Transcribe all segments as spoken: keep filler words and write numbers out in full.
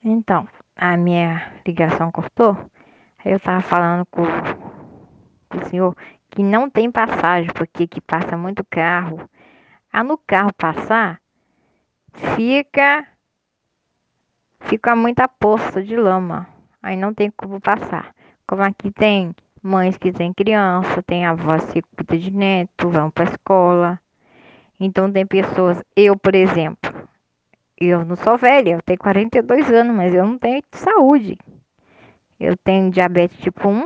Então, a minha ligação cortou. Aí eu tava falando com, com o senhor que não tem passagem, porque que passa muito carro. Ah, no carro passar, fica, fica muita poça de lama. Aí não tem como passar. Como aqui tem mães que têm criança, tem avós que cuidam de neto, vão pra escola. Então tem pessoas, eu, por exemplo, eu não sou velha, eu tenho quarenta e dois anos, mas eu não tenho saúde. Eu tenho diabetes tipo um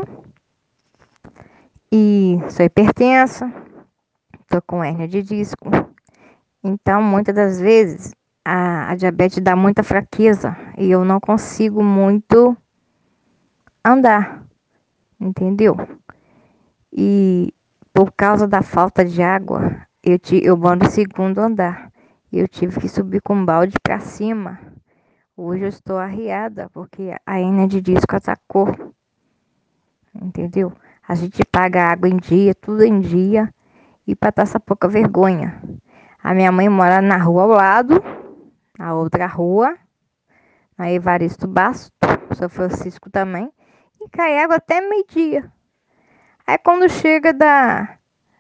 e sou hipertensa, tô com hérnia de disco. Então, muitas das vezes, a, a diabetes dá muita fraqueza e eu não consigo muito andar, entendeu? E por causa da falta de água, eu, ti, eu moro no segundo andar. Eu tive que subir com um balde para cima. Hoje eu estou arriada porque a hérnia de disco atacou, entendeu? A gente paga água em dia, tudo em dia, e para passar pouca vergonha. A minha mãe mora na rua ao lado, na outra rua, na Evaristo Basto, São Francisco também, e cai água até meio-dia. Aí quando chega da,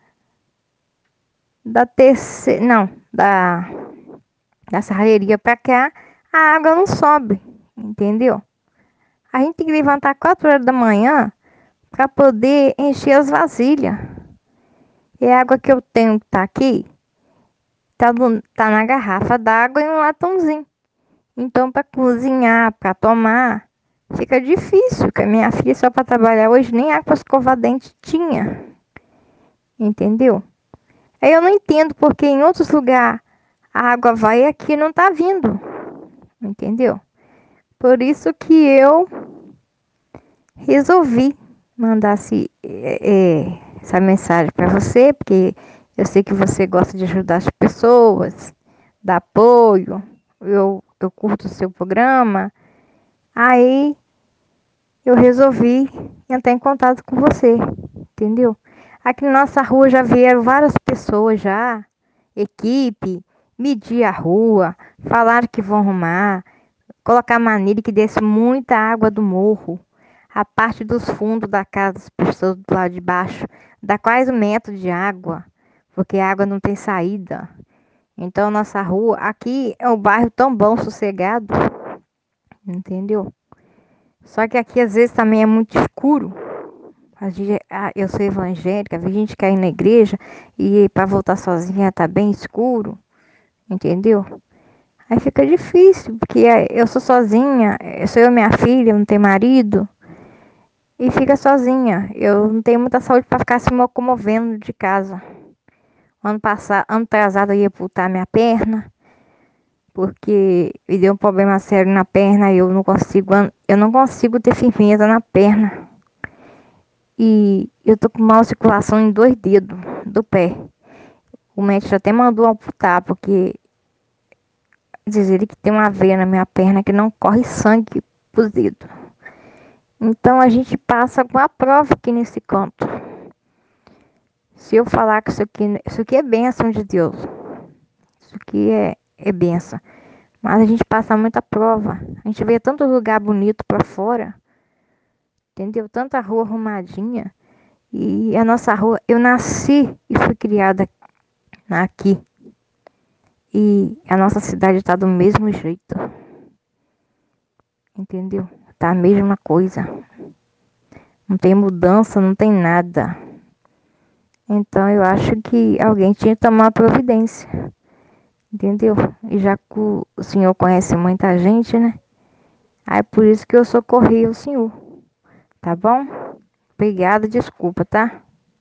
da terceira, não, da, da serraria pra cá, a água não sobe, entendeu? A gente tem que levantar quatro horas da manhã para poder encher as vasilhas. E a água que eu tenho que tá aqui, tá, no, tá na garrafa d'água e um latãozinho. Então, para cozinhar, para tomar, fica difícil, porque a minha filha só para trabalhar hoje nem água para escovar dente tinha, entendeu? Aí eu não entendo porque em outros lugares a água vai e aqui não tá vindo, entendeu? Por isso que eu resolvi mandar esse, é, é, essa mensagem para você, porque eu sei que você gosta de ajudar as pessoas, dar apoio, eu, eu curto o seu programa. Aí eu resolvi entrar em contato com você, entendeu? Aqui na nossa rua já vieram várias pessoas já, equipe, medir a rua, falaram que vão arrumar, colocar manilha que desce muita água do morro. A parte dos fundos da casa das pessoas do lado de baixo dá quase um metro de água, porque a água não tem saída. Então nossa rua, aqui é um bairro tão bom, sossegado, entendeu? Só que aqui às vezes também é muito escuro. A gente- a- Eu sou evangélica, vi gente cair na igreja e para voltar sozinha tá bem escuro, entendeu? Aí fica difícil, porque é, eu sou sozinha, eu sou eu e minha filha, não tenho marido, e fica sozinha. Eu não tenho muita saúde para ficar se locomovendo de casa. Ano passado, ano atrasado eu ia amputar minha perna, porque me deu um problema sério na perna e eu não consigo, an- eu não consigo ter firmeza na perna. E eu tô com mal circulação em dois dedos do pé. O médico até mandou amputar, porque diz ele que tem uma veia na minha perna que não corre sangue pros dedos. Então a gente passa com a prova aqui nesse canto. Se eu falar que isso aqui, isso aqui é bênção de Deus, isso aqui é, é bênção. Mas a gente passa muita prova. A gente vê tanto lugar bonito pra fora, entendeu? Tanta rua arrumadinha. E a nossa rua, eu nasci e fui criada aqui. E a nossa cidade tá do mesmo jeito, entendeu? Tá a mesma coisa. Não tem mudança, não tem nada. Então eu acho que alguém tinha que tomar providência, entendeu? E já que o senhor conhece muita gente, né? Aí por isso que eu socorri o senhor, tá bom? Obrigada, desculpa, tá?